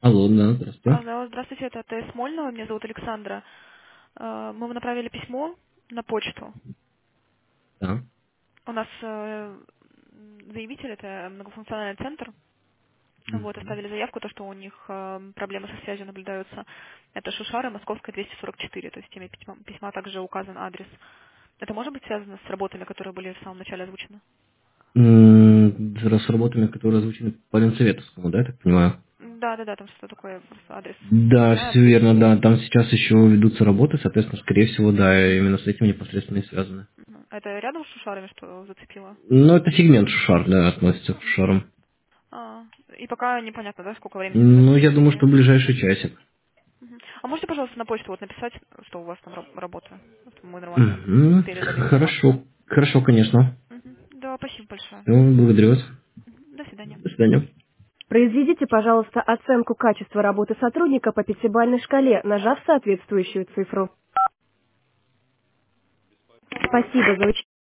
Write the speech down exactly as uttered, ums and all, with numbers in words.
Алло, да, здравствуйте. Алло, здравствуйте, это ТС Смольного, меня зовут Александра. Э, Мы вам направили письмо на почту. Да. У нас э, заявитель, это многофункциональный центр, вот, Мгм. оставили заявку, то, что у них э, проблемы со связью наблюдаются. Это Шушара, Московская, двести сорок четыре, то есть в теме письма, письма также указан адрес. Это может быть связано с работами, которые были в самом начале озвучены? М, С работами, которые озвучены по Ленсоветовскому, да, я так понимаю? Да, да, да, там что такое, просто адрес не Да, все знаем. верно, да. Там сейчас еще ведутся работы, соответственно, скорее всего, да, именно с этим непосредственно и связаны. Мгм. Это рядом с Шушарами, что зацепило? Ну, это сегмент Шушар, да, относится к Шушарам. А, и пока непонятно, да, сколько времени займет Ну, я думаю, рассмотрение. что в ближайший часик. Мгм. А можете, пожалуйста, на почту вот написать, что у вас там раб- работа? Чтобы мы нормально Мгм. передали информацию. Хорошо, хорошо, конечно. Мгм. Да, спасибо большое. Все, благодарю вас. Мгм. До свидания. До свидания. Произведите, пожалуйста, оценку качества работы сотрудника по пятибалльной шкале, нажав соответствующую цифру. Спасибо за участие.